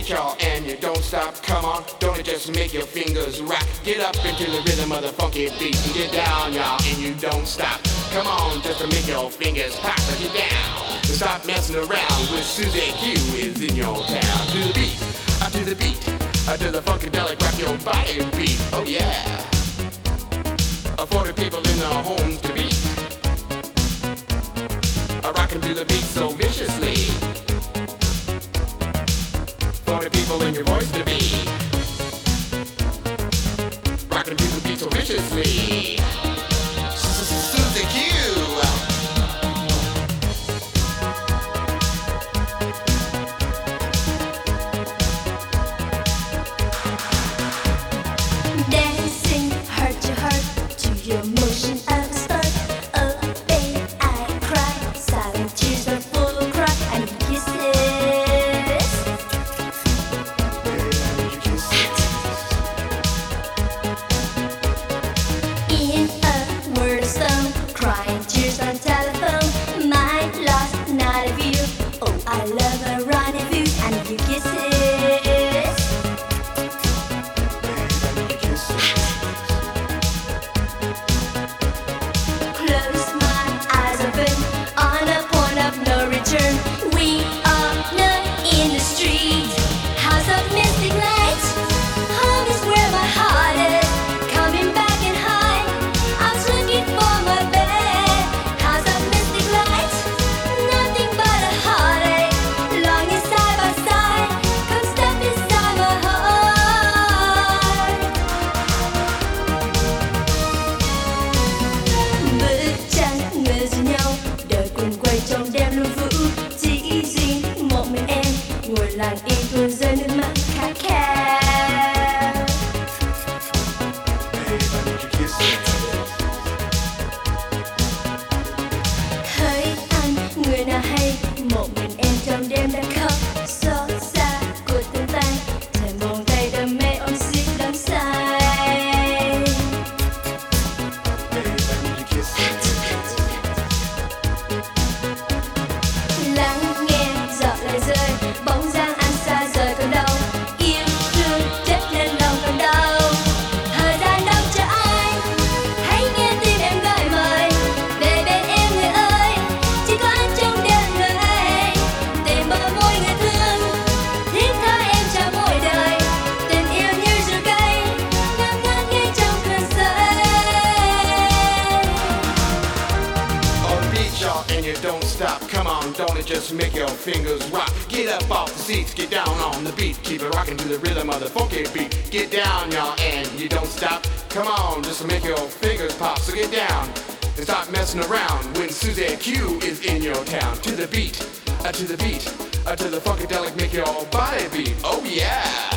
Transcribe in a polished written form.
beat, y'all, and you don't stop. Come on, don't it just make your fingers rock? Get up into the rhythm of the funky beat and get down, y'all, and you don't stop. Come on, just to make your fingers pop and get down. Stop messing around with Susie Q is in your town. To the beat, to the beat, to the funkadelic rock your body beat. Oh yeah. For the people in the homes to beat. Rockin' to the beat so viciously. For the people in your voice to be. Rockin' to the beat so viciously. Susie Q. Dancing heart to heart to your motion at the start. Oh babe, I cry, silent tears are full of cry. I need kisses. In a world of stone, crying tears on telephone. My lost night of you. Oh, I love a rendezvous. I need your kisses. Close my eyes open on a point of no return. We are not in the street. House of mystic lights. Home is where my heart is. Coming back and hide. I was looking for my bed. House of mystic lights. Nothing but a heartache. Longing side by side. Come step inside my heart. Bước chân người dìu nhau, đời cuốn quay trong đêm lưu vũ. Chỉ riêng một mình em ngồi lặng im tuôn rơi nước mắt khát khao. Hỡi anh, người nào hay một mình em trong đêm đã khóc xót xa của tương tay. Thèm vòng tay đam mê ôm siết đắm say. Lắng nghe giọt lệ rơi, bóng dáng anh xa rời còn đâu. Yêu thương chất lên lòng còn đau. Thời gian đâu chờ ai, hãy nghe tim em gọi mời. Về bên em người ơi, chỉ có anh trong đêm người. Tìm bờ môi người thương, thiết tha em cho mỗi đời. Tình yêu như rừng cây, ngắm ngát ngay trong cơn say. On the beat, y'all, and you don't stop. Come on, don't it just make your fingers rock? Get up off the seats, get down on the beat. Keep it rocking to the rhythm of the funky beat. Get down, y'all, and you don't stop. Come on, just to make your fingers pop. So get down and stop messing around when Susie Q is in your town. To the beat, to the beat, to the funkadelic, make your body beat. Oh yeah.